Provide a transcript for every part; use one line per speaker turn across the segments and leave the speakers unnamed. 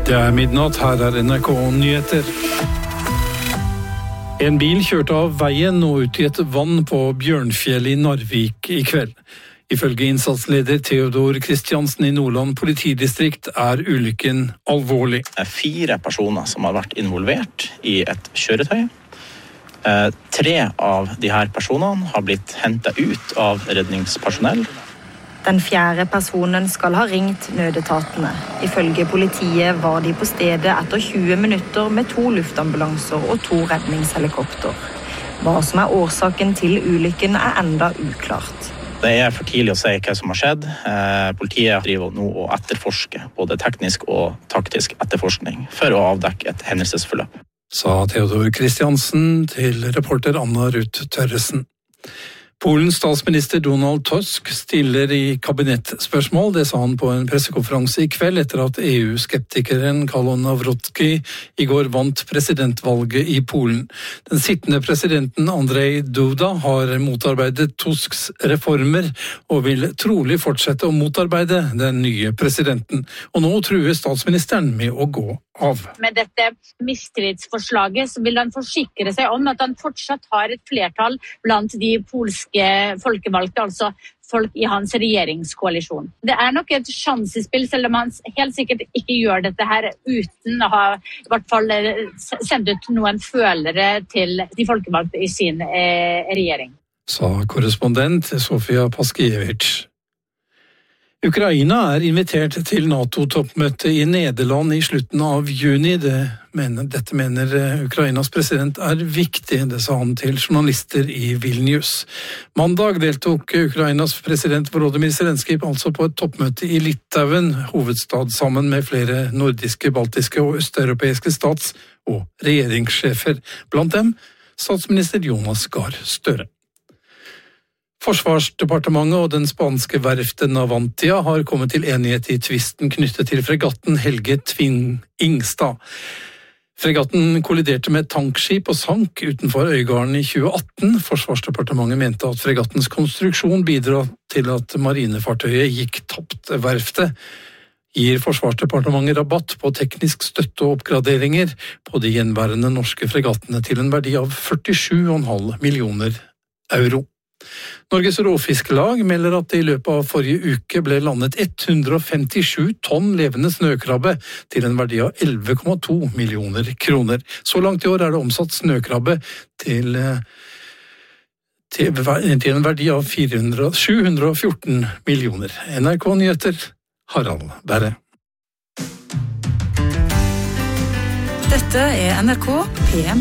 Det midnatt, her NRK Nyheter. En bil kjørte av veien og ut i et vann på Bjørnfjell i Narvik i kveld. Ifølge innsatsleder Theodor Kristiansen i Nordland politidistrikt ulykken alvorlig.
Det 4 personer som har vært involvert i et kjøretøy. 3 av de her personene har blitt hentet ut av redningspersonell.
Den 4. personen skal ha ringt nødetatene. Ifølge politiet var de på stedet etter 20 minutter med 2 luftambulanser og 2 redningshelikopter. Hva som årsaken til ulykken enda uklart.
Det for tidlig å si hva som har skjedd. Politiet driver nå og etterforsker, både teknisk og taktisk etterforskning, for å avdekke et hendelsesforløp.
Sa Theodor Kristiansen til reporter Anna Ruth Tørresen. Polens statsminister Donald Tusk stiller i kabinettspørsmål. Det sa han på en pressekonferanse i kveld etter at EU-skeptikeren Karol Nawrocki i går vant presidentvalget i Polen. Den sittende presidenten Andrzej Duda har motarbeidet Tusks reformer og vil trolig fortsette å motarbeide den nye presidenten. Og nå truer statsministeren med å gå av.
Med dette mistillitsforslaget så vil han forsikre seg om at han fortsatt har et flertall blant de polske folkevalgte, altså folk i hans regjeringskoalisjon. Det nok et sjansespill, selv om han helt sikkert ikke gjør dette her uten å ha i hvert fall sendt ut noen følere til de folkevalgte i sin regjering.
Sa korrespondent Sofia Paskiewicz. Ukraina invitert til NATO-toppmøte i Nederland i slutten av juni. Dette mener Ukrainas president viktig, det sa han til journalister i Vilnius. Mandag deltok Ukrainas president Volodymyr Zelenskyj altså på et toppmøte i Litauen, hovedstad sammen med flere nordiske, baltiske og østeuropeiske stats- og regjeringssjefer. Blant dem statsminister Jonas Gahr Støre. Forsvarsdepartementet og den spanske verften Navantia har kommet til enighet i tvisten knyttet til fregatten Helge Tving Ingstad. Fregatten kolliderte med et tankskip og sank utenfor Øygarden i 2018. Forsvarsdepartementet mente at fregattens konstruksjon bidro til at marinefartøyet gikk tapt. Verftet gir Forsvarsdepartementet rabatt på teknisk støtte og oppgraderinger på de gjenværende norske fregattene til en verdi av 47,5 millioner euro. Norges Råfisklag melder at det i løpet av forrige uke ble landet 157 tonn levende snøkrabbe til en verdi av 11,2 millioner kroner. Så langt i år det omsatt snøkrabbe til en verdi av 714 millioner. NRK Nyheter, Harald Berre.
Dette NRK PM+.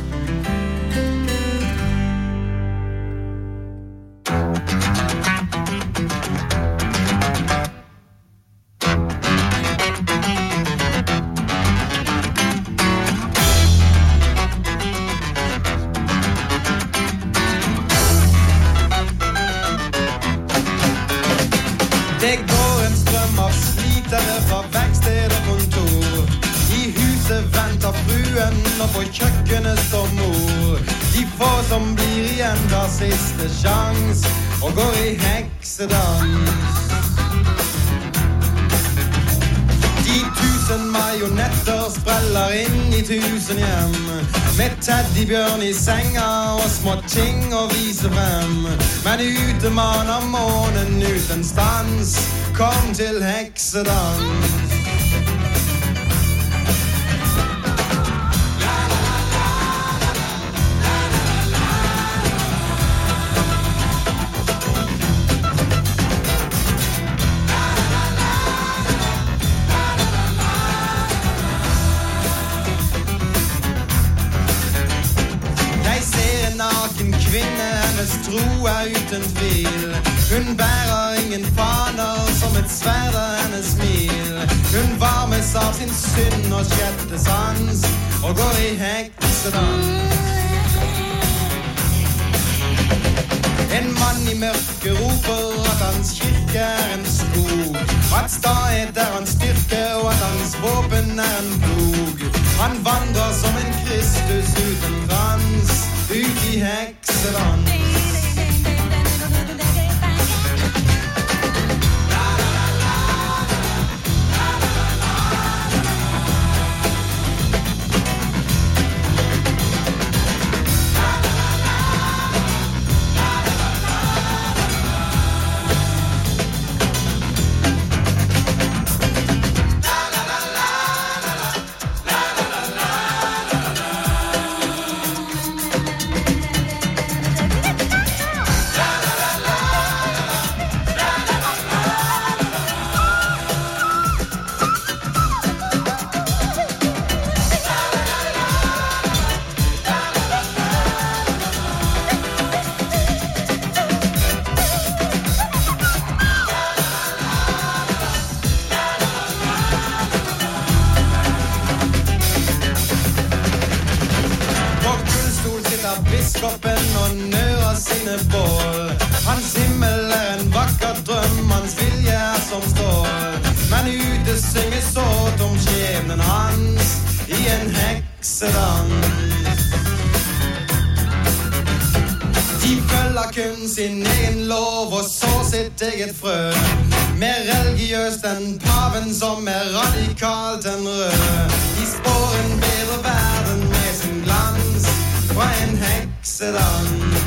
Det går en strøm av slitere fra verksted og kontor. I huset venter fruen, og på kjøkkenet står mor. De få som blir igjen da siste sjans, og går i heksedans. De 1000 marionetter spreller inn i 1000 hjem, med teddybjørn i senga og små ting å vise frem. Men ute maner månen uten stans, kom til heksedans. Kvinne, hennes tro uten tvil. Hun bærer ingen faner, som et sverd hennes smil. Hun varmes av sin synd og sjette sans, og går i heksedans. En mann i mørke roper at hans kirke en skog, at stahet hans styrke, og at hans våpen en plog. Han vandrer som en Kristus uten krans, ut i heksedans. heksedans. De følger kun sin egen lov og så sitt eget frø. Mer religiøst enn paven som radikalt enn rød. De spår en bedre verden med sin glans fra en heksedans.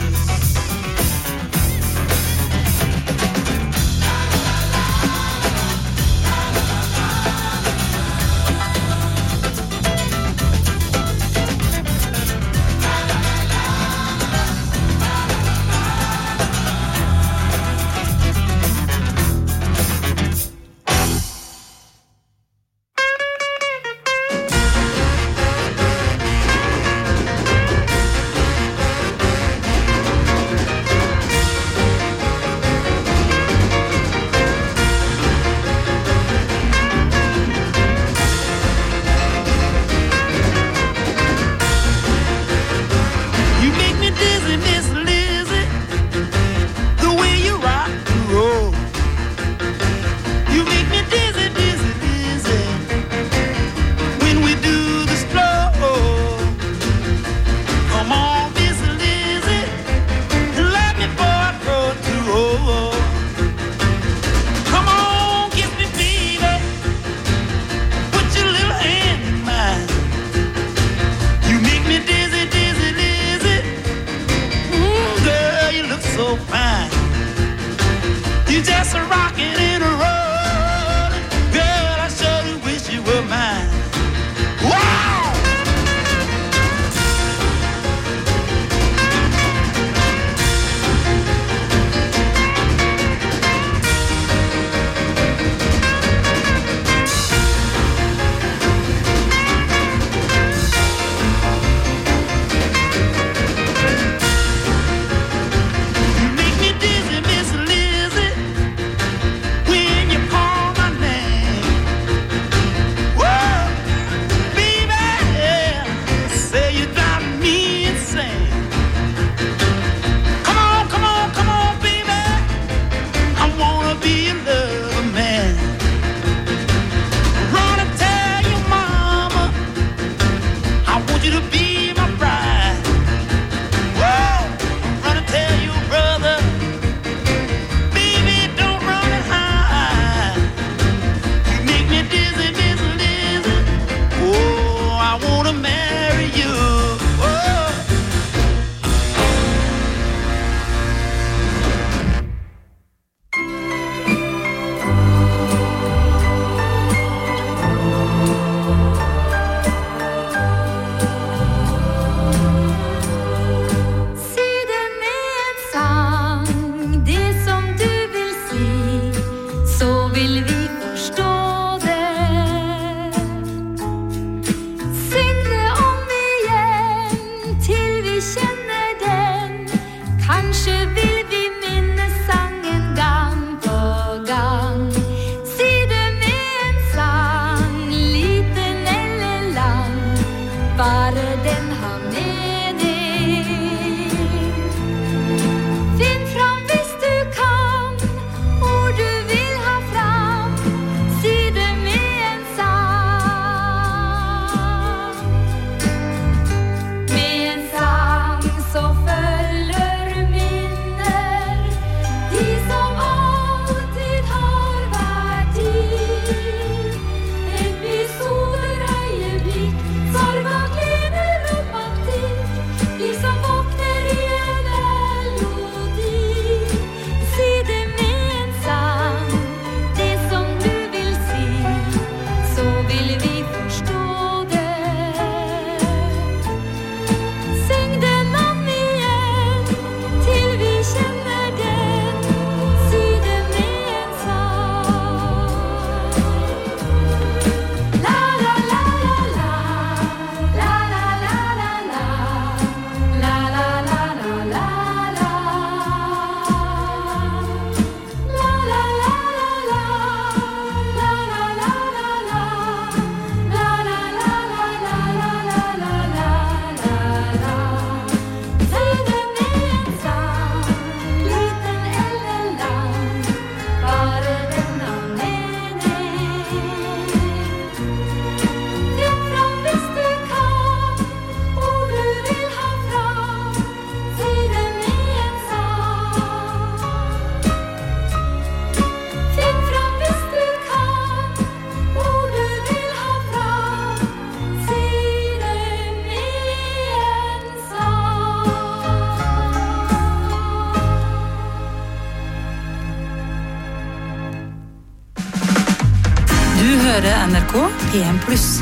hører NRK P1+.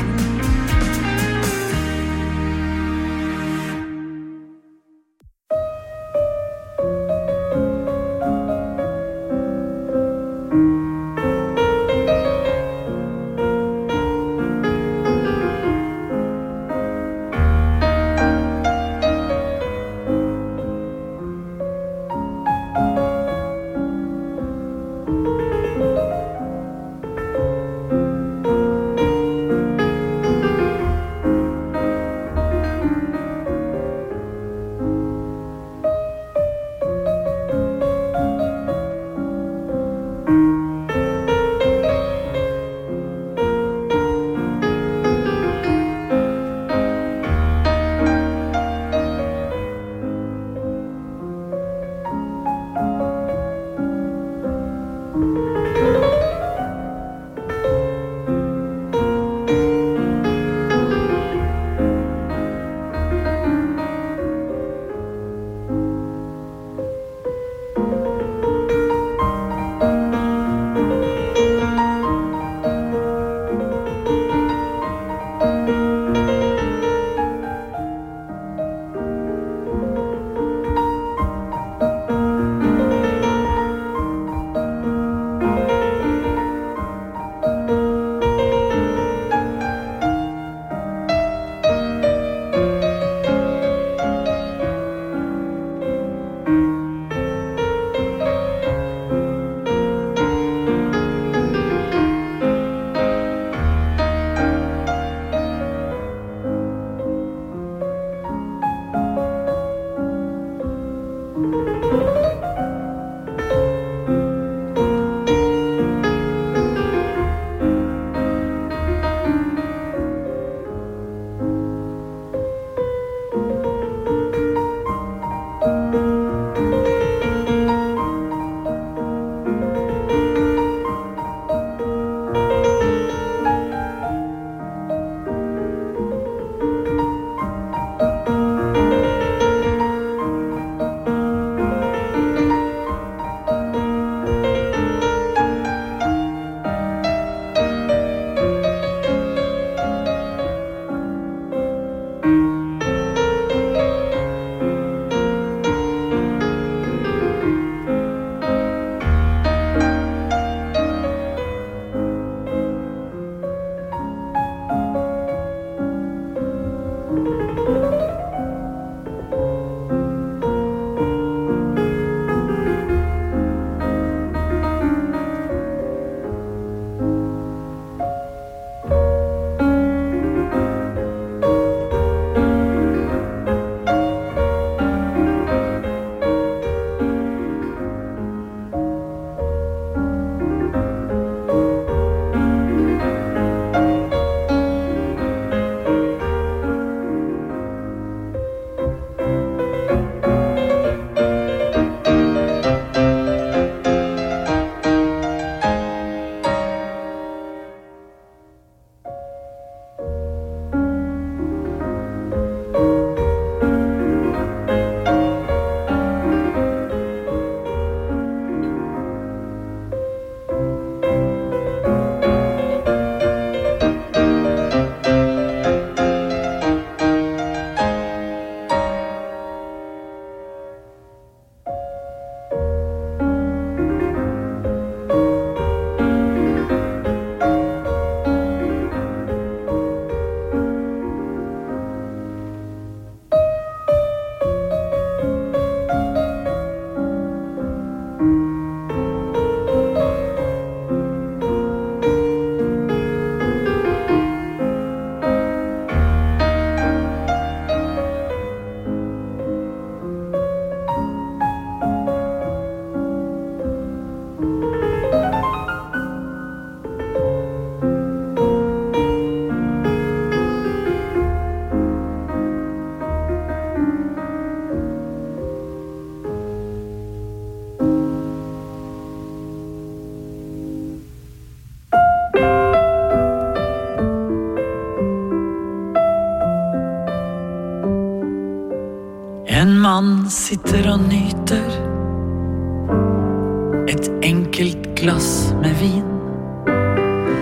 En mann sitter og nyter et enkelt glass med vin.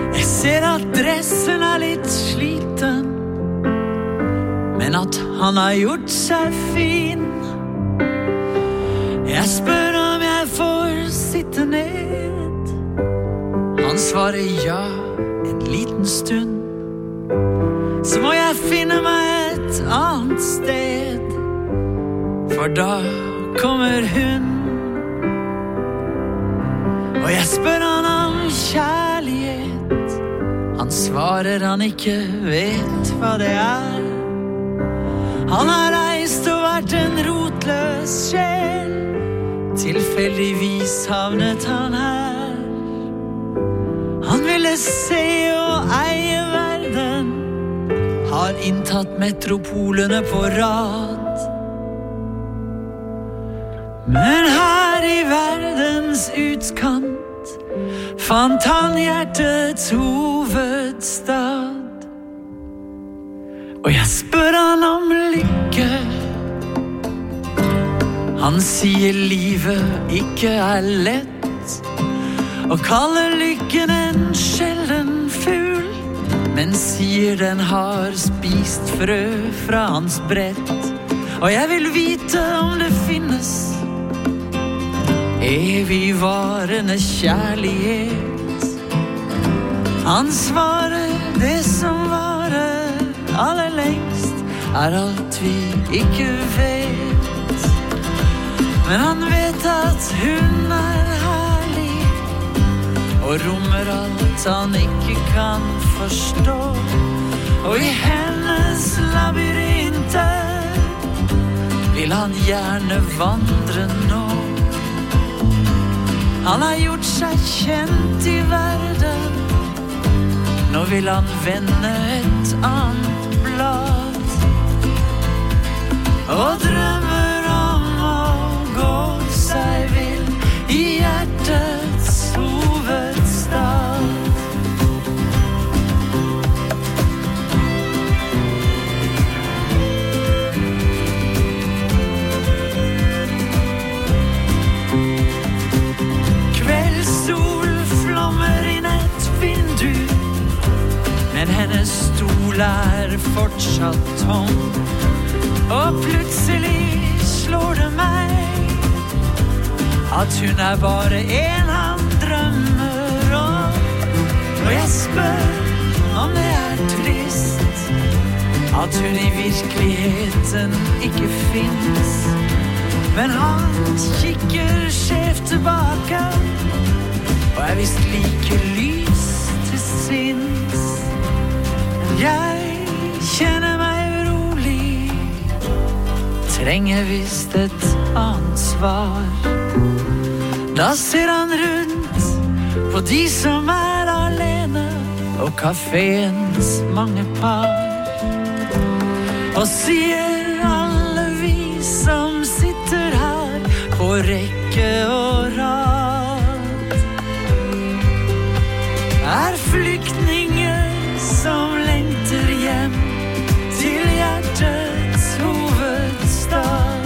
Jeg ser at dressen litt sliten, men at han har gjort seg fin. Jeg spør om jeg får sitte ned. Han svarer ja en liten stund. Så må jeg finne meg et annet sted, for da kommer hun. Og jeg spør han om kjærlighet. Han svarer han ikke vet hva det er. Han har reist og vært en rotløs sjel. Tilfeldigvis havnet han her. Han ville se og eie verden, har inntatt metropolene på rad. Men her i verdens utkant fant han hjertets hovedstad. Og jeg spør han om lykke. Han sier livet ikke lett, og kaller lykken en sjelden fugl, men sier den har spist frø fra hans brett. Og jeg vil vite om det finnes evigvarende kjærlighet. Han svarer det som varer aller lengst alt vi ikke vet. Men han vet at hun herlig og rommer alt han ikke kan forstå. Og i hennes labyrinter vil han gjerne vandre nå. Han har gjort seg kjent i verden. Nå vil han vende et annet blad, og drømmer om å gå seg vill i hjertets hovedstad. Kveldssol flommer inn et vindu, men hennes stol fortsatt tom. Og plutselig slår det meg at hun bare en han drømmer om. Og jeg spør om det trist at hun i virkeligheten ikke finnes. Men han kikker skjevt tilbake og visst like lys til sinns. Jeg kjenner meg urolig, trenger visst et annet svar. Da ser han rundt på de som alene, og kaféens mange par, og sier alle vi som sitter her på rekke og rad flyktninger som lengter hjem til hjertets hovedstad.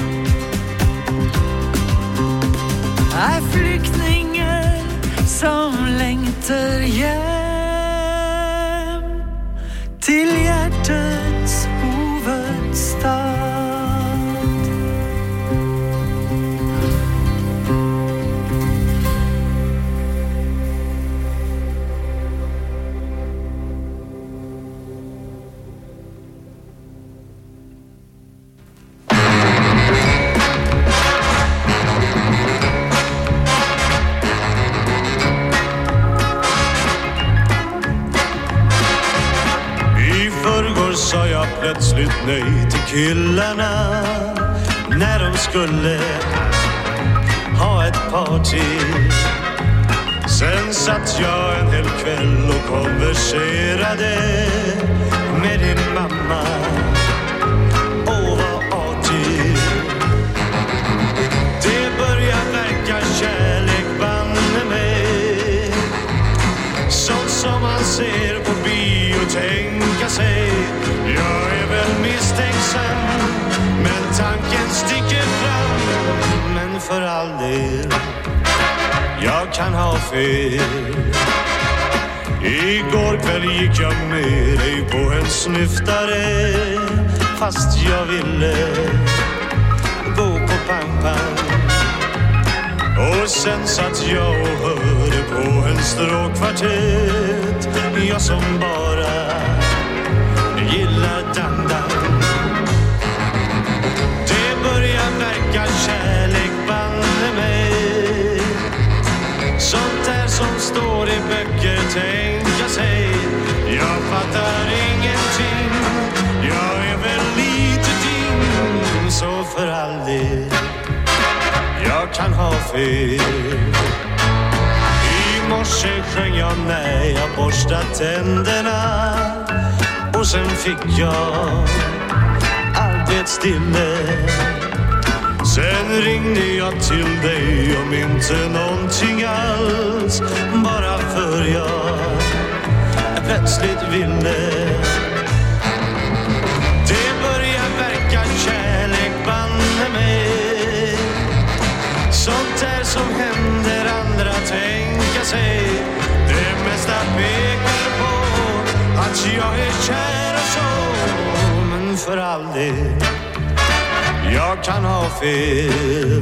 Flyktninger som lengter hjem til hjertets hovedstad.
Sa jag plötsligt nej till killarna när de skulle ha ett party. Sen satt jag en hel kväll och konverserade med din mamma. Åh, vad artig. Det börjar verka kärlek banne mig. Sånt som man ser på bio, tänka sig. Jag väl misstänksam, men tanken sticker fram. Men för all del, jag kan ha fel.
Igår kväll gick jag med dig på en snyftare, fast jag ville gå på pang-pang. Och sen satt jag och hörde på en stråkkvartett, jag som bara gillar dang-dang. Det börjar verka kärlek, banne mig. Sånt där som står i böcker, tänka sig. Jag fattar ingenting, jag är väl lite din. Så för all del, jag kan ha fel. I morse sjöng jag när jag borstat tänderna, och sen fick jag arbetsstille. Sen ringde jag till dig om inte någonting alls, bara för jag plötsligt ville. Det börjar verka kärlek, banne mig. Sånt där som händer andra, tänka sig. Det mesta pekar på att jag är kär och så. Men för all del, jag kan ha fel.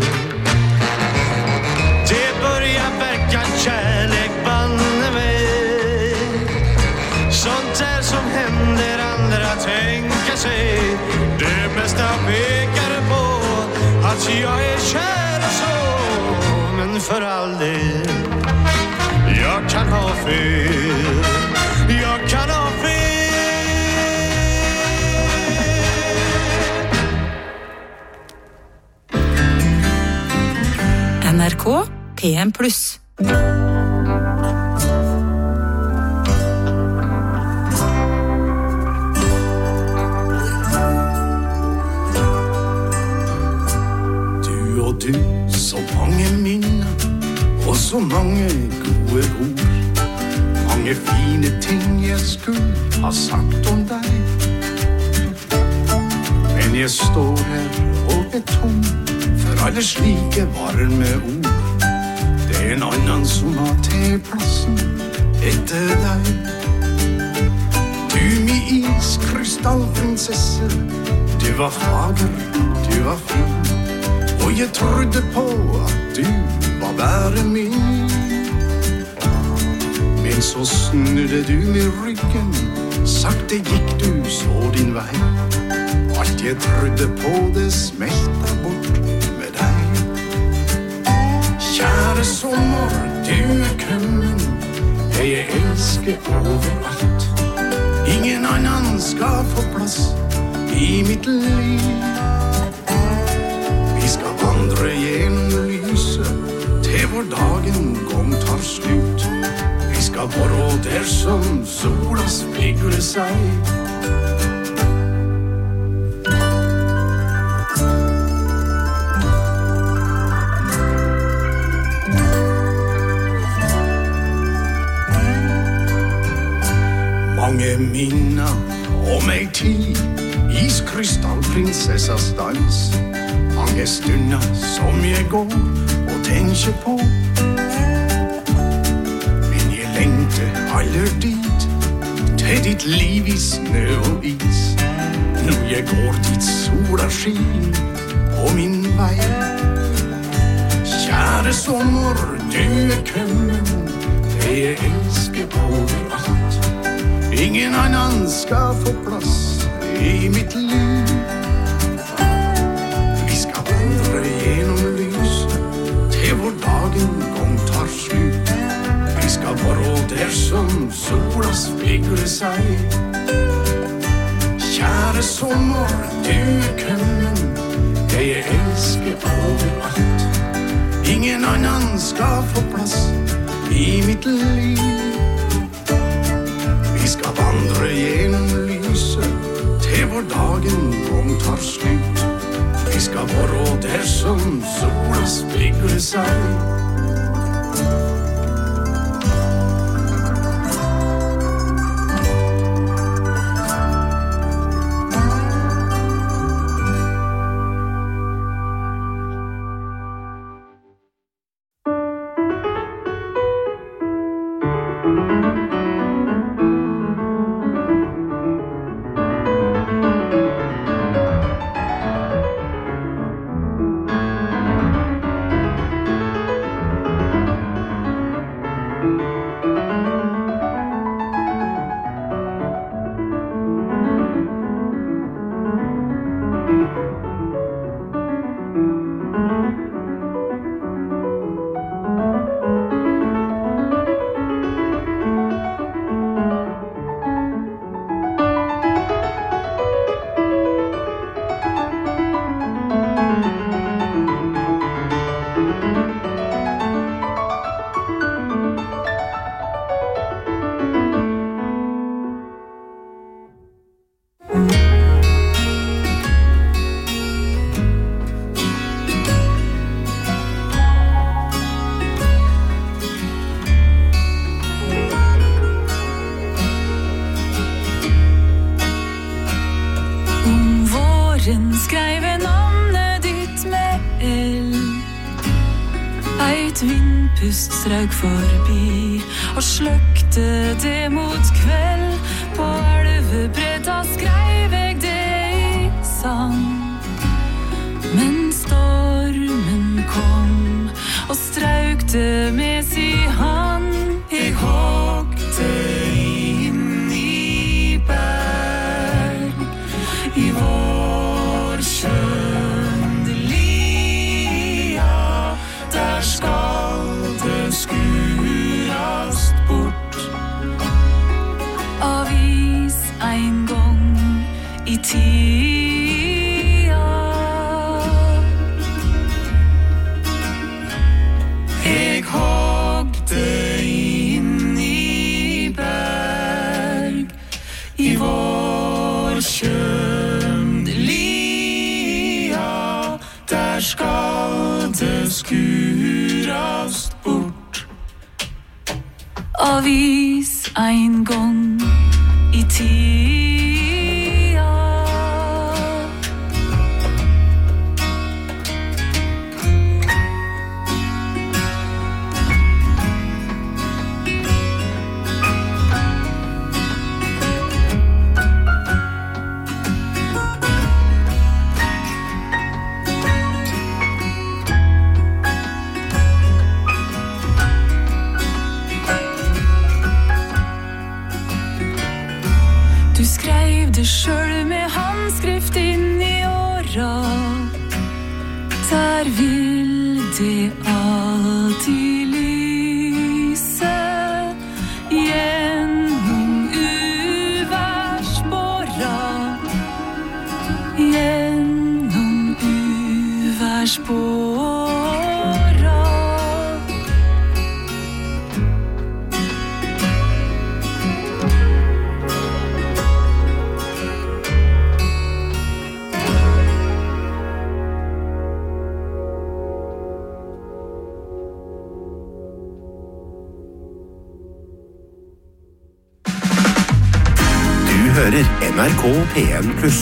Det börjar verka kärlek, banne mig. Sånt där som händer andra, tänka sig. Det mesta pekar på att jag är kär och så. Men för all del, jag kan ha fel. Jag kan ha fel.
NRK PM+.
Du og du, så mange minner, og så mange gode ord. Mange fine ting jeg skulle ha sagt om deg. Men jeg står her og er tom for alle slike varme ord. Det er en annan som har taget plassen etter deg. Du min iskrystallprinsesse, du var fager, du var fin, og jeg trodde på at du var bare min. Men så snudde du med ryggen, sakte gikk du så din vei. Alt jeg trodde på, det smelta bort med deg. Kjære sommer, du er kommet, det jeg elsker overalt. Ingen annan skal få plass i mitt liv. Vi skal vandre gjennom lyset til vår dagen gång tar slut. Vi skal borå der som sola spegler seg. Mange minner om ei tid, iskrystallprinsessas dans. Mange stunder som jeg går og tenker på. Men jeg lengter aller dit, til ditt liv i snø og is. Når jeg går dit sola skin på min vei. Kjære sommer, du er kommet, det jeg elsker overalt. Ingen annan skal få plass i mitt liv. Vi skal vandre gjennom lyset til vår dagen gång tar slut. Vi skal borå der som sola spegler seg. Kjære sommer, du er kommet, det jeg elsker overalt. Ingen annan skal få plass i mitt liv. Vi skal vandre gjennom lyset til vår dagen gång tar slut. Vi skal borå der som sola spegler seg.
pust strauk forbi og sløkte det mot kveld. På elvebretta skrev jeg det i sang. Men stormen kom og straukte med si hand. Jeg hogte inn i berg i vår kjøndelia. Der skal det skurast bort av is en gang i tida. Jeg hogte inn i berg i vår kjøndelia. Der skal det skurast bort av is en gang i tida. Du skrev det selv med handskrift inn i åra. Der vil det alltid lyse gjennom uværsbåra. Gjennom uværsbåra.
hører NRK P1+.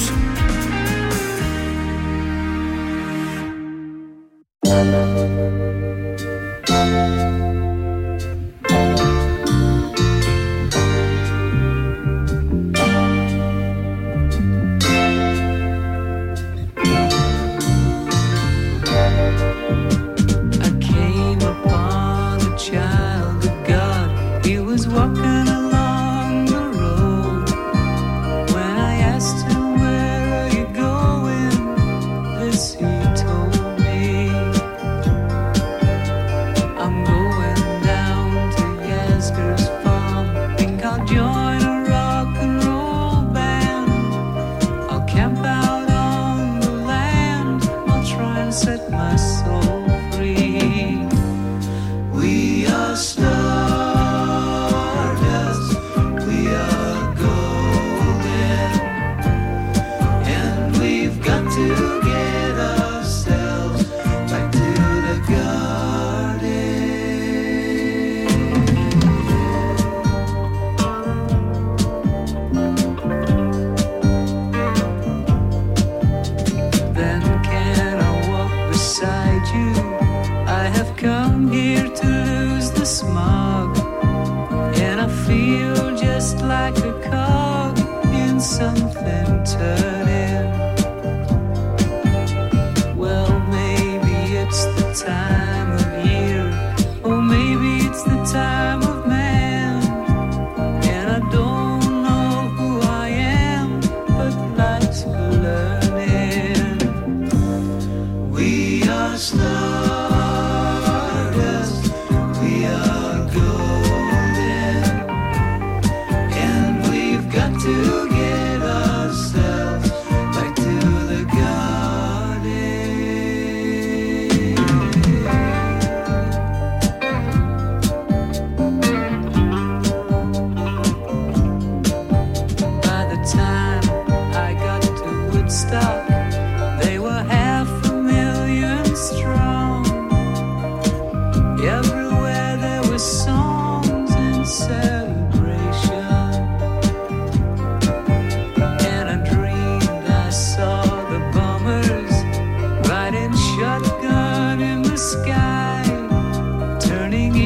Turning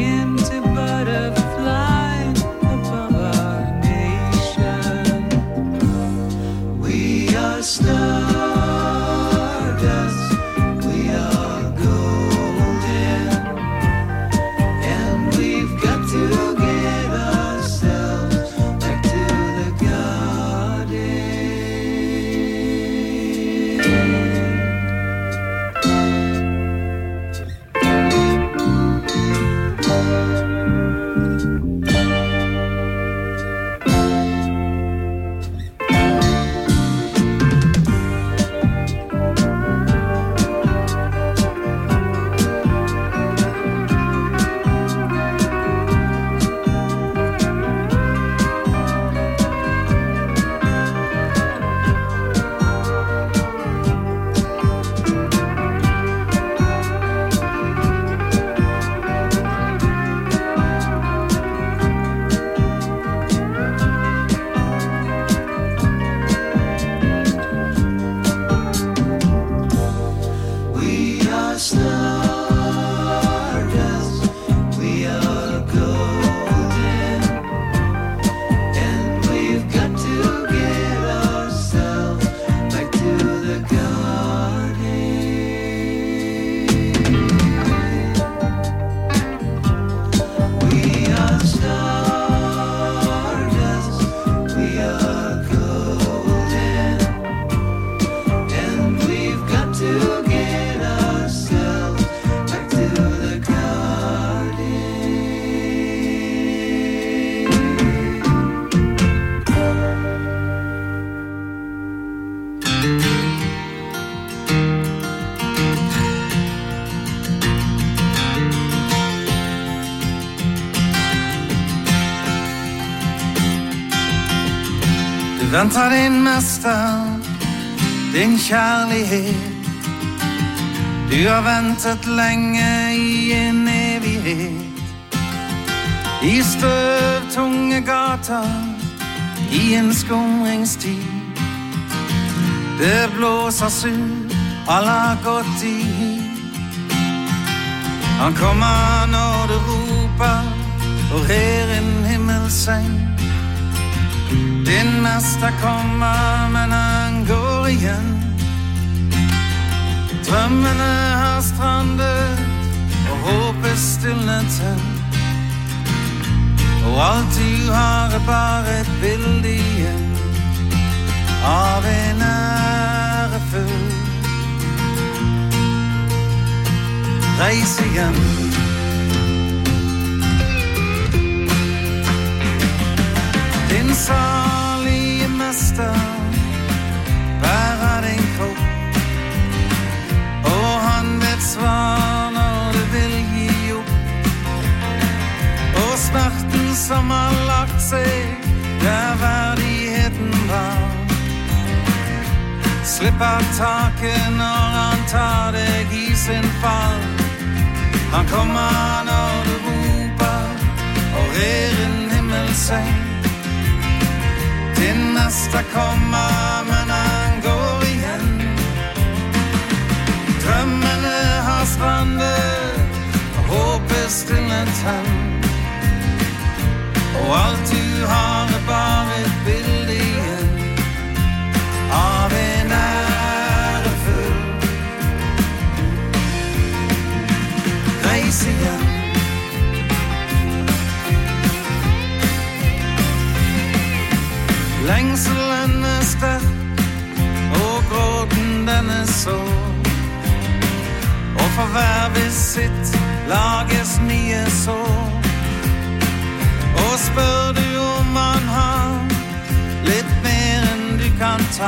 Väntar din mester, din kjærlighet. Du har ventet lenge i en evighet. I støvtunge gater, i en skumringstid. Det blåser sur, alle har gått i hit. Han kommer når du roper, og her en himmelseng. Din mester kommer, men han går igjen. Drømmene har strandet, og håpet stilnet hen. Og alt du har bare et bilde igjen av en ærefull reise igjen. Din salige mester bærer din kropp, og han vet svar når du vil gi opp. Og smerten som har lagt seg der verdigheten var, slipper taket når han tar deg i sin fall. Han kommer når du roper, og er en himmelseng. Din mester kommer, men han går igjen. Drømmene har strandet, og håpet stilnet hen. Og alt du har bare et bilde igjen av en ærefull reise igjen. Lengselen sterk, og gråten den sår. Og for hver visitt lages nye sår. Og spør du om han har litt mer enn du kan ta,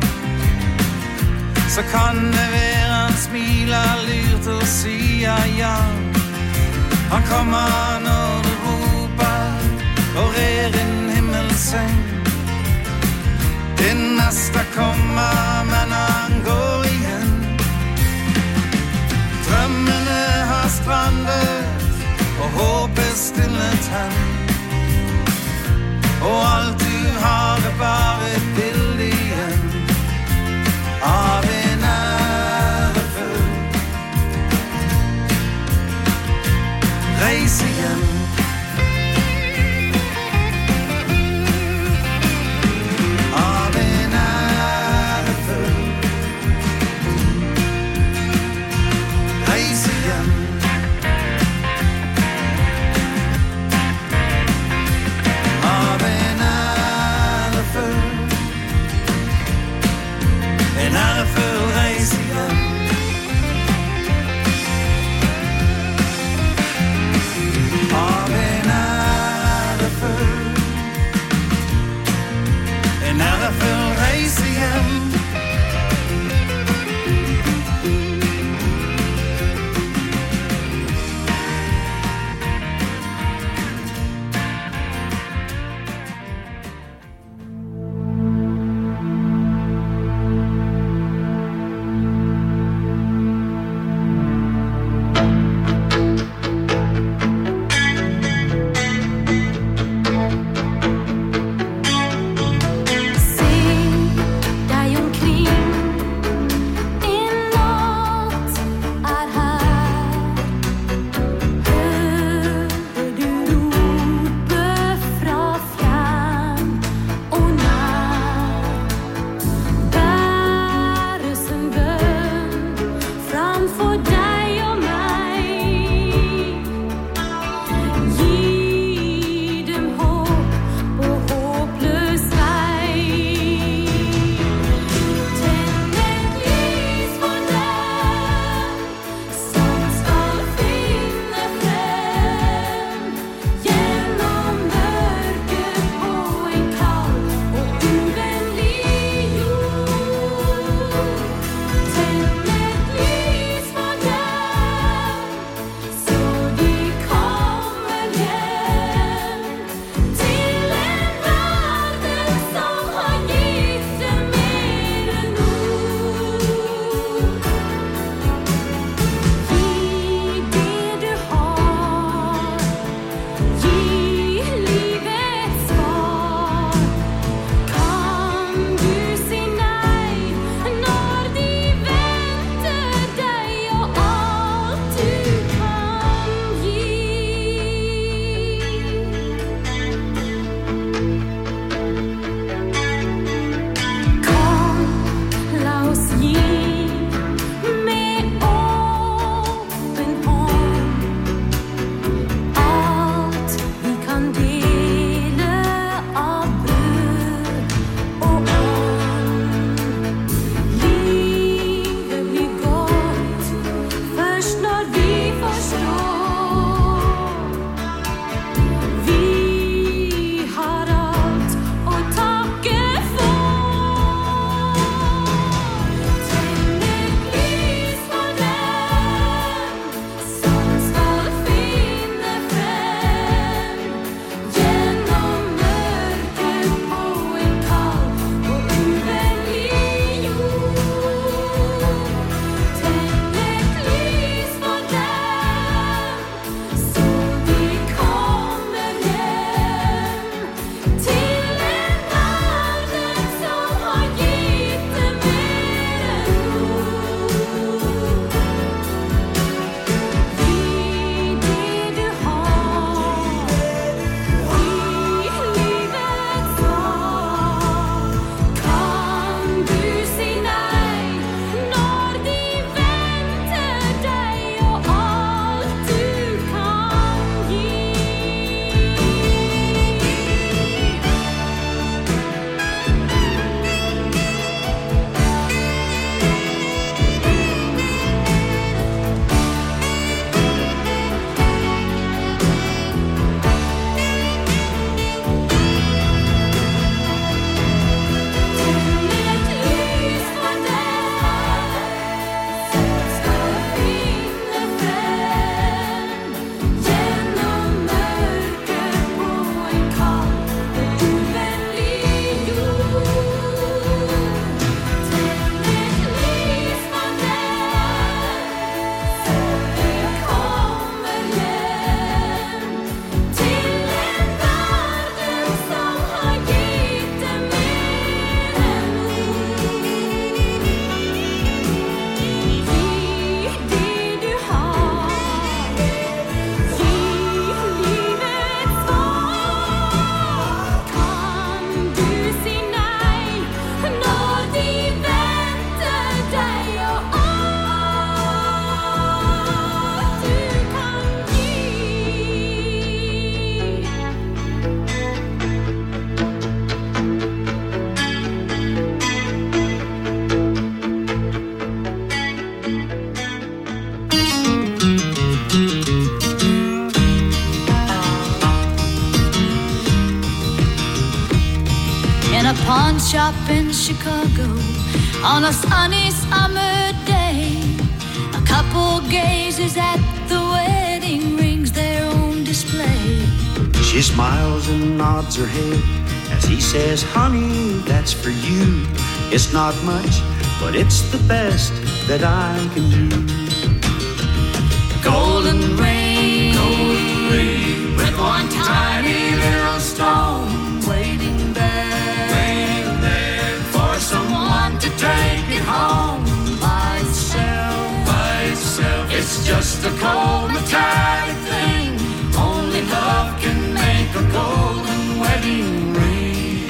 så kan det være han smiler lurt og sier ja. Han kommer når du roper, og er en himmelseng. Din mester kommer, men han går igjen. Drømmene har strandet, og håpet stilnet hen. Og alt du har bare et bilde igjen av en ærefull reise igjen.
a pawn shop in Chicago on a sunny summer day. A couple gazes at the wedding rings, their own display.
She smiles and nods her head as he says, honey, that's for you. It's not much, but it's the best that I can do.
Golden ring with one tiny little stone waiting there for someone to take it home by itself. It's just a cold metallic thing. Only love can make a golden wedding ring.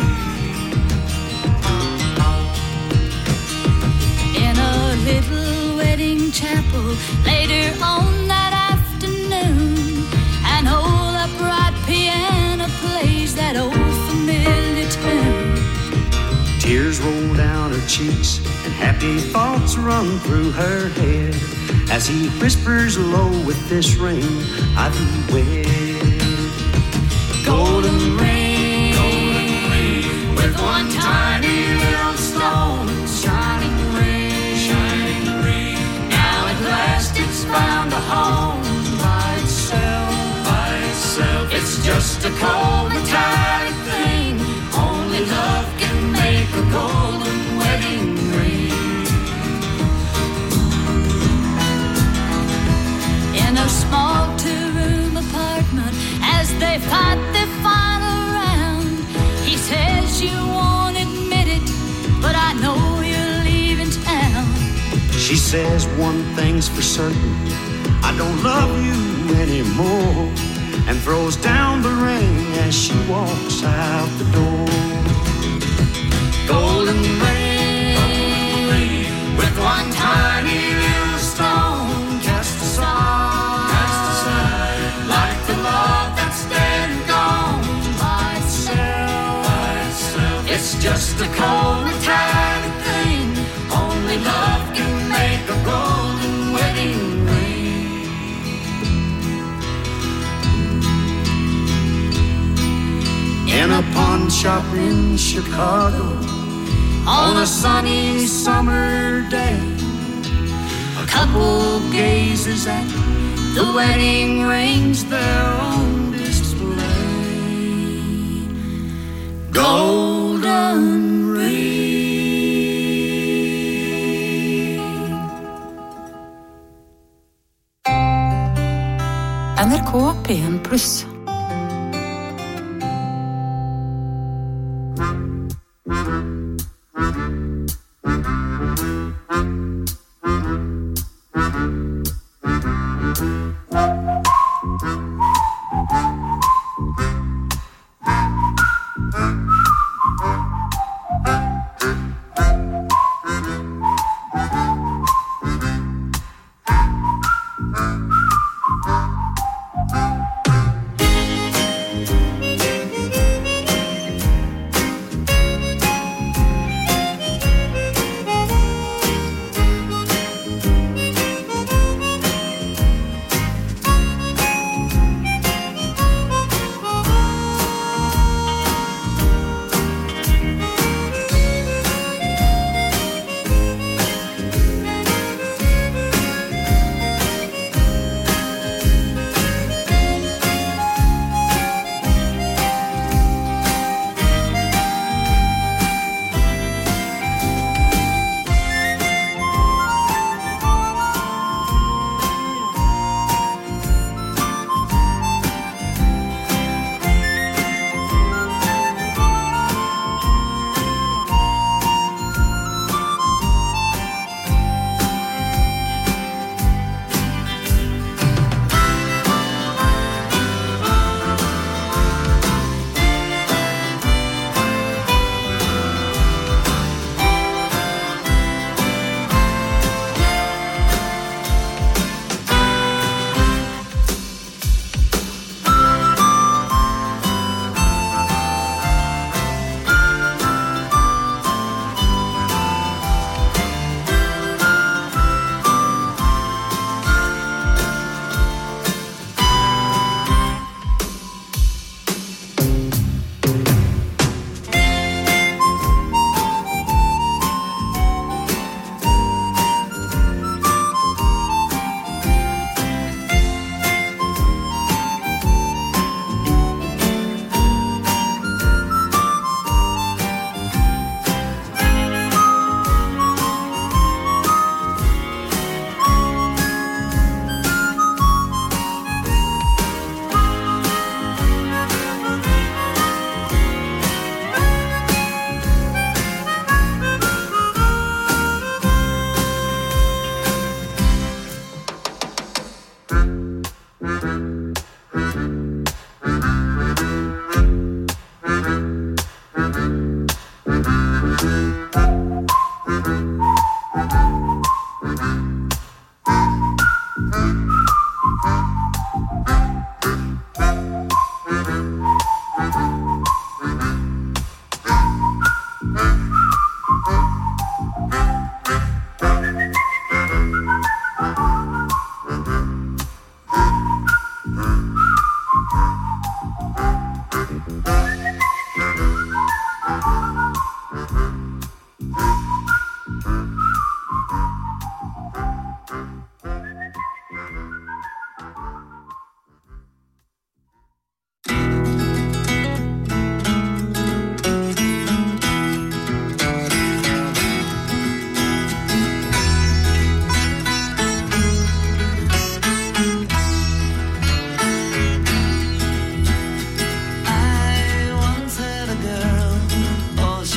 In a little wedding chapel later on that afternoon, an old upright piano plays that old familiar tune.
Tears roll down her cheeks and happy thoughts run through her head as he whispers low, with this ring I thee wed.
Golden ring with one tiny little stone, shining ring. Now at last it's found a home by itself. It's just a cold metallic thing. Only love can make a golden wedding ring. In a small two-room apartment, as they fight their final round, he says, you won't admit it, but I know you're leaving town.
She says, one thing's for certain, I don't love you anymore, and throws down the ring as she walks out the door.
Golden ring with one tiny little stone cast aside, like the love that's dead and gone by itself. It's just a cold metallic thing. Only love can make a golden wedding ring.
In a pawn shop in Chicago on a sunny summer day,
a couple gazes at the wedding rings, their own display. Golden ring.
NRK P1+.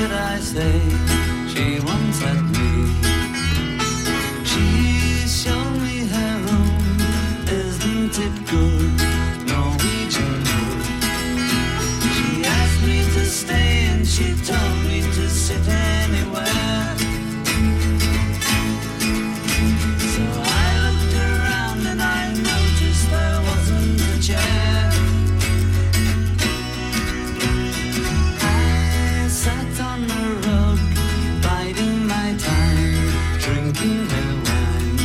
should I say? She once had me. She showed me her room. Isn't it good? Norwegian wood. She asked me to stay and she told me to sit anywhere. So I looked around and I noticed there wasn't a chair. I sat on the rug, biding my time, drinking her wine.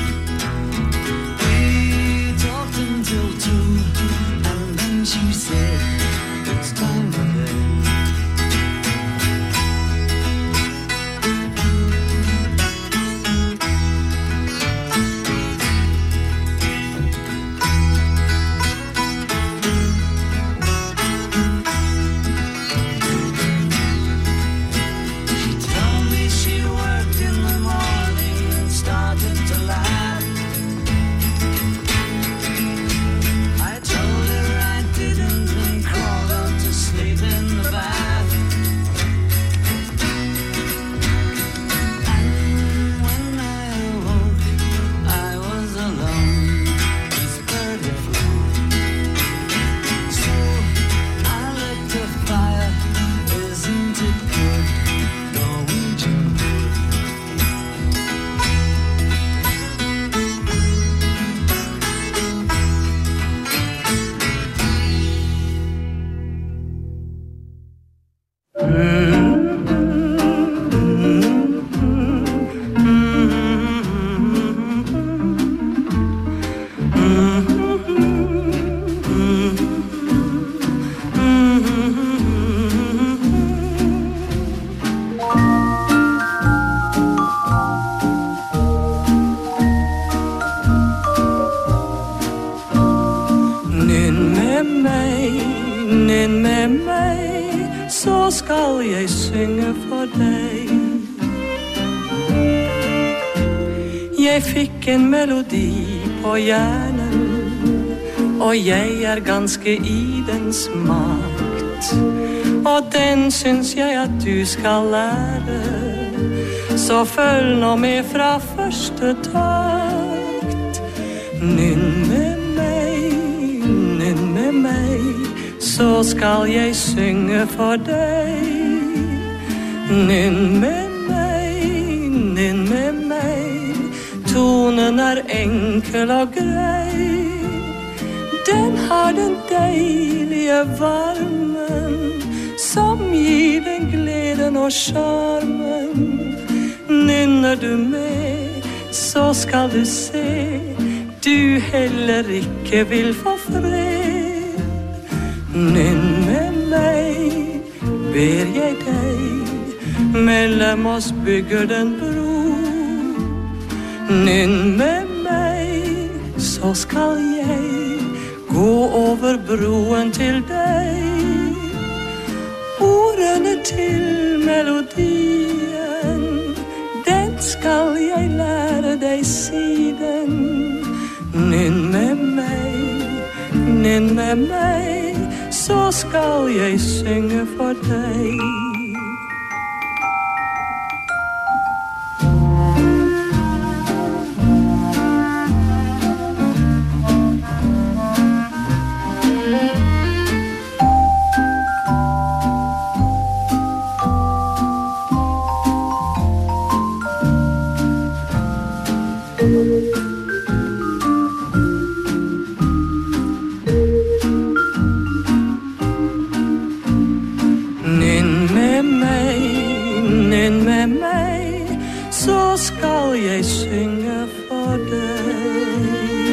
We talked until 2, and then she said, it's time for bed. She told me she worked in the morning and started to laugh. I told her I didn't and crawled out to sleep in the bath. And when I awoke, I was alone, whispered a floor. So I lit a fire, isn't it good? Norwegian wood. Nynn med meg, så skal jeg synge for deg. Jeg fikk en melodi på hjernen, og jeg er ganske i dens makt. Og den syns jeg at du skal lære, så følg nå med fra første takt. Nynn med meg, så skal jeg synge for deg. Nynn med meg, tonen er enkel og grei. Den har den deilige varmen, som gir den gleden og charmen. Nynner du med, så skal du se, du heller ikke vil få fred. Nynn med meg, ber jeg deg, mellom oss bygger den bro. Nynn med meg, så skal jeg gå over broen til deg. Ordene til melodien, den skal jeg lære deg siden. Nynn med meg, så skal jeg synge for deg. Nynn med meg, så skal jeg synge for deg.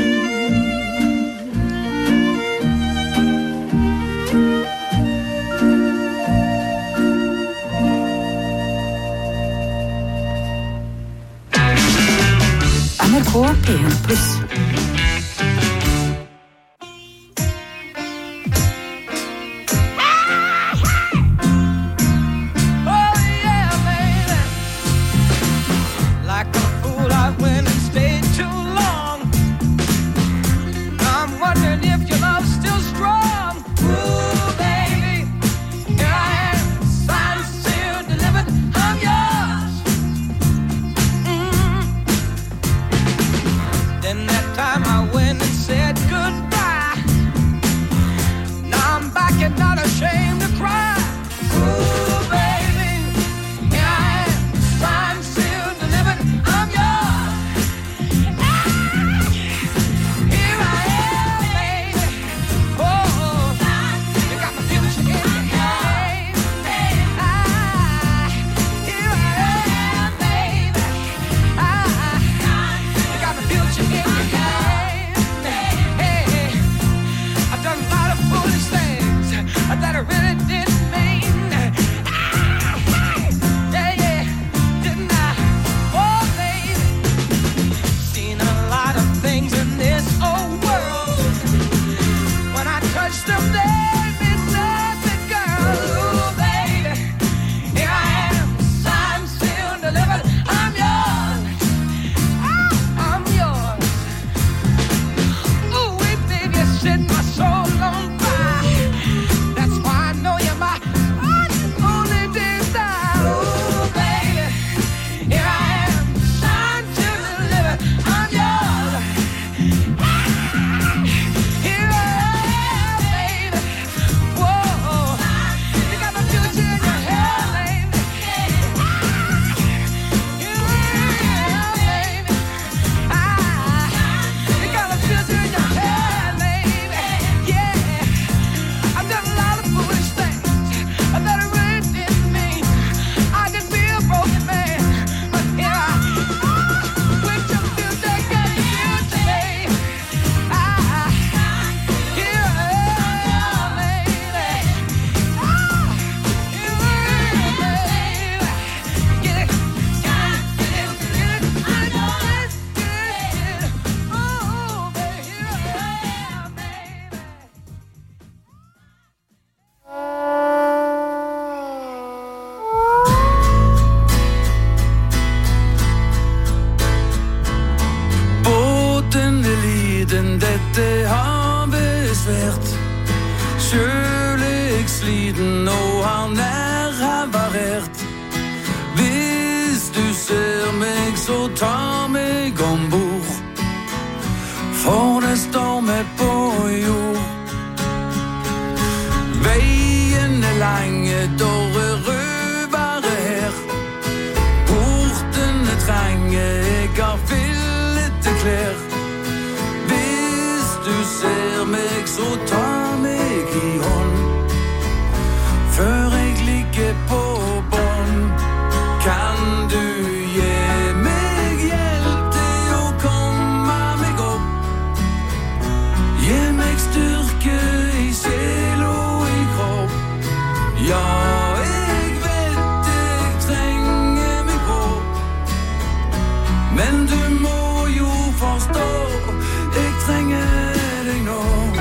NRK P1+.
Ooh, baby, here I am, signed, sealed, delivered. you're not ashamed to cry. Ooh, baby, here I am, signed, sealed, delivered, I'm yours. Here I am, baby. Oh, you got my future in your hand. Here I am, baby. You got my future in your hand. Hey, I've done a lot of foolish things that I really didn't mean. Yeah, didn't I? Oh, baby, seen a lot of things in this old world. When I touch them, they mean nothing, girl. Ooh, baby, here I am, signed, sealed, delivered. I'm yours. I'm yours. Ooh, baby, you set my soul on fire. That's why I know you're my only desire. Ooh, baby, here I am, signed, sealed, delivered. I'm yours. Here I am, baby. Whoa, you got my future in your hand, baby. Here I am, baby. You got my future in your hand, baby. Yeah, I've done a lot of foolish things that I really didn't mean. I can be a broken man, but here I am with your future, got your future, baby. Here I am, baby. Here I am, baby. Get it, get it, get it. I know it's good. Oh, baby, here I am, baby.
Båten liten, dette havet svært. Sjøl jeg sliten og har nær havarert. Hvis du ser meg, så ta meg ombord. For det står meg på jord. Veien lange, der røvere her. Portene trange, jeg har fillete klær. Hvis du ser meg, så ta meg i hånd. Før jeg ligger på bånd, kan du gi meg hjelp til å komme meg opp. Gi meg styrke i sjel og i kropp. Ja, jeg vet jeg trenger meg på. Men du må jo forstå, jeg trenger deg nå.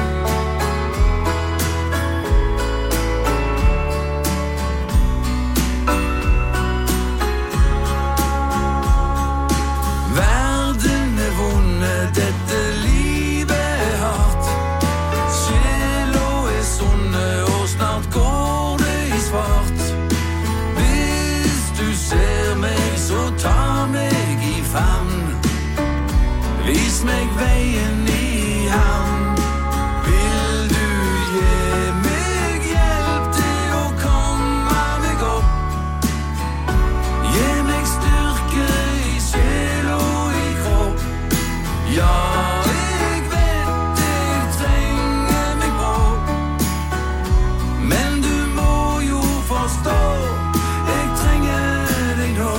Verden er vonde, dette livet er hardt. Sjela er sonne, og snart går det i svart. Hvis du ser meg, så ta meg i favn. Vis meg veien i havn. Vil du gi meg hjelp til å komme meg opp? Gi meg styrke i sjel og i kropp. Ja, jeg vet jeg trenger meg på. Men du må jo forstå, jeg trenger deg nå.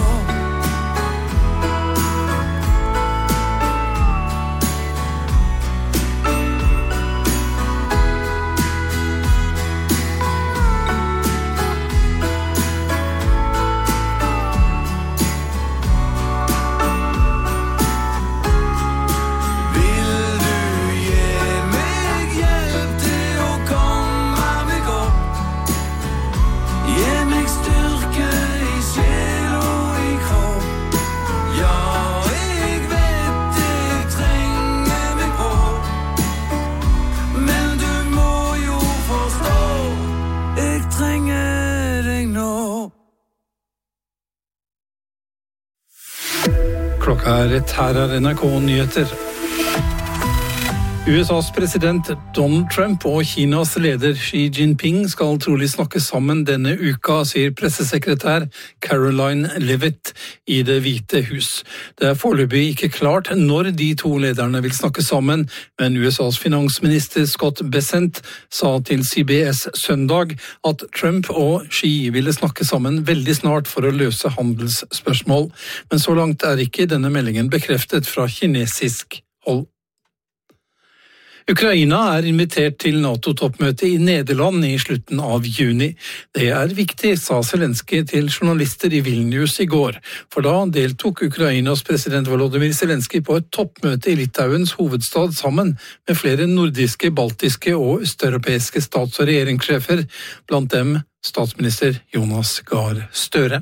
Klokka er rett, her er NRK Nyheter. USAs president Donald Trump og Kinas leder Xi Jinping skal trolig snakke sammen denne uka, sier pressesekretær Caroline Leavitt i Det hvite hus. Det foreløpig ikke klart når de to lederne vil snakke sammen, men USAs finansminister Scott Bessent sa til CBS søndag at Trump og Xi ville snakke sammen veldig snart for å løse handelsspørsmål. Men så langt er ikke denne meldingen bekreftet fra kinesisk hold. Ukraina er invitert til NATO-toppmøte i Nederland i slutten av juni. Det er viktig, sa Zelenskyj til journalister i Vilnius i går, for da deltok Ukrainas president Volodymyr Zelenskyj på et toppmøte i Litauens hovedstad sammen med flere nordiske, baltiske og østeuropeiske stats- og regjeringssjefer, blant dem statsminister Jonas Gahr Støre.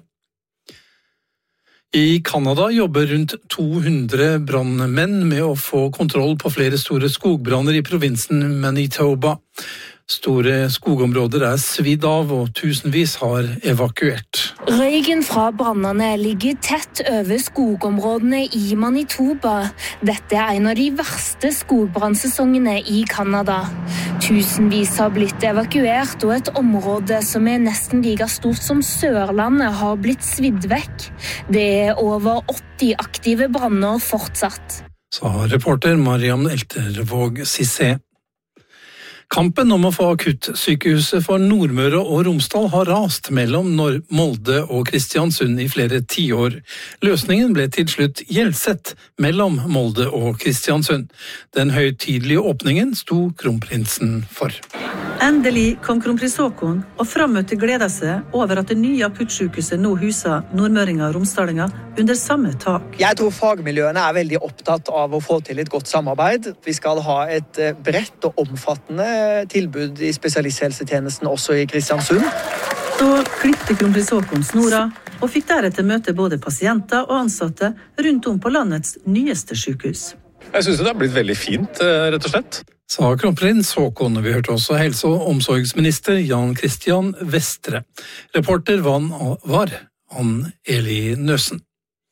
I Kanada jobber rundt 200 brannmenn med å få kontroll på flere store skogbranner i provinsen Manitoba. Store skogområder er svidd av, og tusenvis har evakuert.
Røyken fra brannene ligger tett over skogområdene i Manitoba. Dette er en av de verste skogbrannsesongene i Kanada. Tusenvis har blitt evakuert, og et område som er nesten like stort som Sørlandet har blitt svidd vekk. Det er over 80 aktive branner fortsatt.
Sa reporter Mariam Eltervåg Sissé. Kampen om å få akuttsykehuset for Nordmøre og Romsdal har rast mellom Molde og Kristiansund i flere tiår. Løsningen ble til slutt Hjelset mellom Molde og Kristiansund. Den høytidelige åpningen sto kronprinsen for.
Endelig kom kronprins Haakon, og frammøtet gleder seg over at det nye akuttsykehuset nå huser nordmøringer og romsdalinger under samme tak.
Jeg tror fagmiljøene er veldig opptatt av å få til et godt samarbeid. Vi skal ha et bredt og omfattende tilbud i spesialisthelsetjenesten også i Kristiansund.
Så klippte kronprins Haakon snora, og fikk deretter møte både pasienter og ansatte rundt om på landets nyeste sykehus.
Jeg synes det har blitt veldig fint, rett og slett.
Sa kronprins Haakon. Vi hørte også helse- og omsorgsminister Jan Christian Vestre. Reporter var Ann-Eli Nøsen.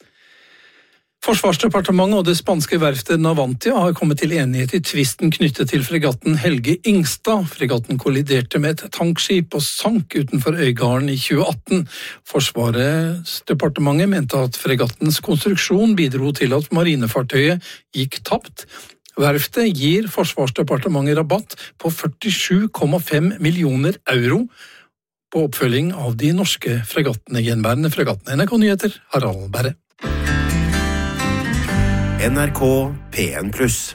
Forsvarsdepartementet og det spanske verftet Navantia har kommet til enighet i tvisten knyttet til fregatten Helge Ingstad. Fregatten kolliderte med et tankskip og sank utenfor Øygarden i 2018. Forsvarsdepartementet mente at fregattens konstruksjon bidro til at marinefartøyet gikk tapt. Verftet gir Forsvarsdepartementet rabatt på 47,5 millioner euro på oppfølging av de norske fregattene, gjenværende fregattene. NRK Nyheter, Harald Berre.
NRK P1+.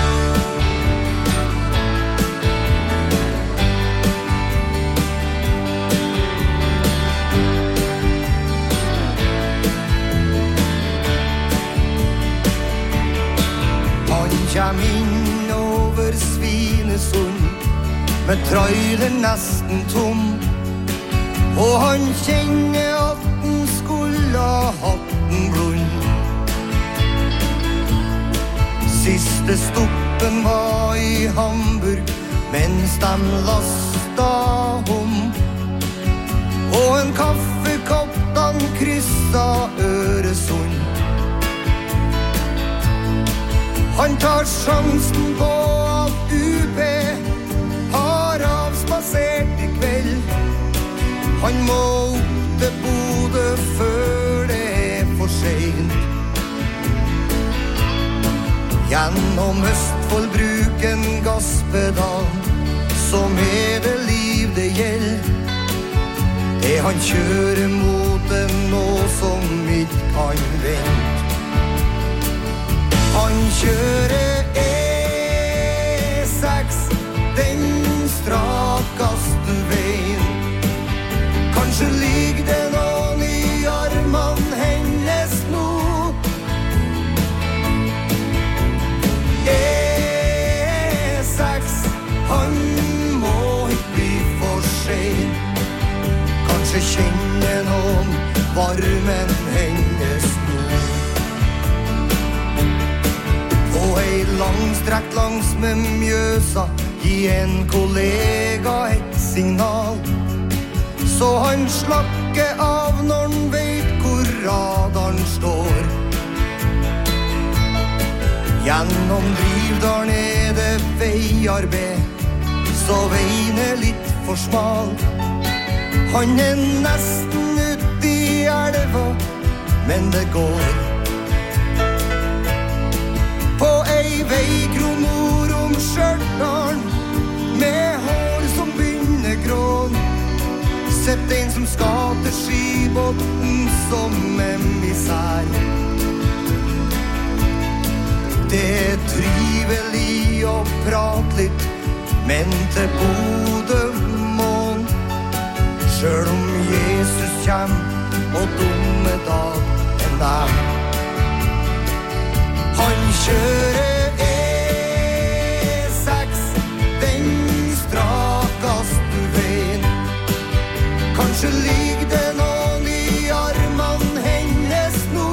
Kjem inn over Svinesund med trailer nesten tom, og han kjenner at den skulle ha hatt den blund. Siste stoppen var i Hamburg mens de lasta om, og en kaffekopp den kryssa Øresund. Han tar sjansen på at UP har avspasert i kveld. Han må opp til Bodø før det er for sent. Gjennom Østfold bruk en gasspedal, som er det liv det gjelder. Det han kjører mot en nå som ikke kan vente. Han kjører E6, den strakeste veien. Kanskje ligger det noen i armene hennes nå. E6, han må ikke bli for sen. Kanskje kjenner noen varmen hennes nå. Og ei langstrekt langs med Mjøsa, gi en kollega et signal, så han slakker av når han vet hvor radaren står. Gjennom Drivdalen er det veiarbeid, så veien litt for smal. Han nesten ut I elva, men det går. På ei veikro nord om Stjørdalen, med hår som begynner grån, sett en som skal til skibåten som misær. Det trivelig å prate litt, men til Bodø-mån, selv om Jesus kjem og dumme dag en dag. Han kjører E6, den strakast veien. Kanskje ligger det noen I armene hennes nå.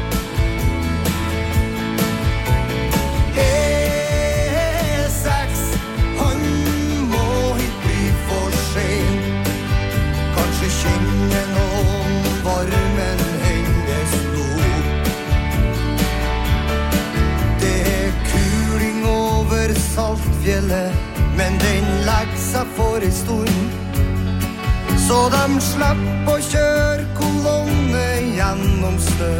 E6, han må hit bli for sen. Kanskje kjenner noen varmen hennes nå. Saltfjellet, men den legger seg for en stund, så de slipper å kjøre kolonne gjennom snø.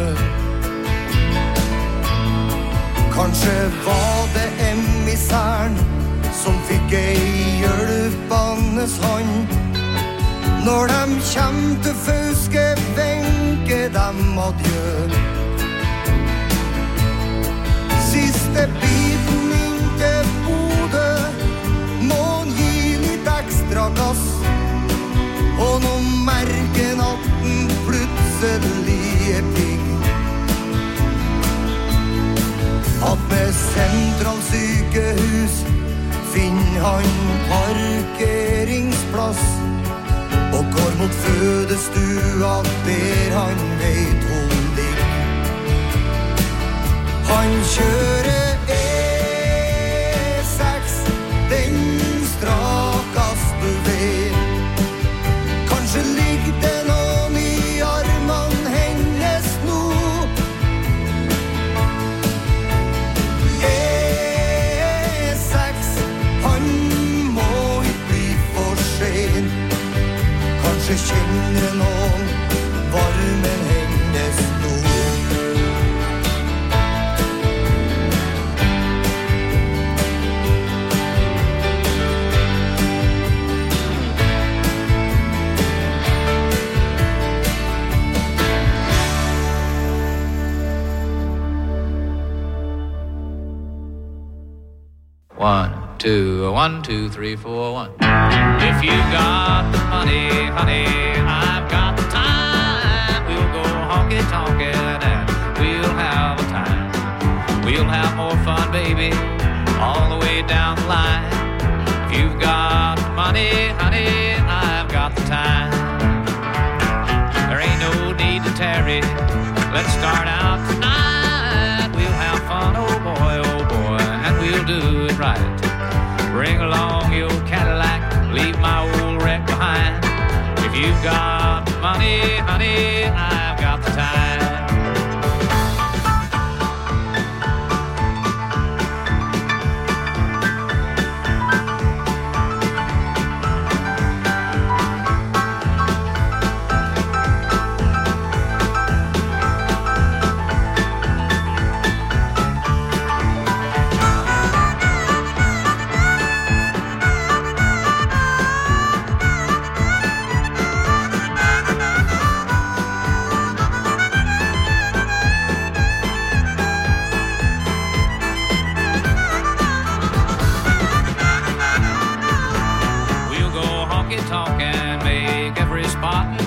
Kanskje var det emissæren som fikk ei hjelpandes hånd. Når de kommer til Fauske, venker dem adjø. Siste biten til Bodø, må han gi litt ekstra gass, og nå merker natten plutselig pigg. At med sentralsykehus finner han parkeringsplass, og går mot fødestua der han vet hun ligger. Han kjører den strakaste veien. Kanskje ligger det noen I armene hennes nå. E6, han må ikke bli for sen. Kanskje kjenner noen varmen hennes nå.
One, two, 3, 4, 1. If you got the money, honey, I've got the time. We'll go honky-tonkin' and we'll have a time. We'll have more fun, baby, all the way down the line. If you've got the money, honey, I've got the time. There ain't no need to tarry. Let's start out tonight. We'll have fun, oh boy, and we'll do it right. Bring along your Cadillac, leave my old wreck behind. If you've got money, honey, I've got the time. Talk and make every spot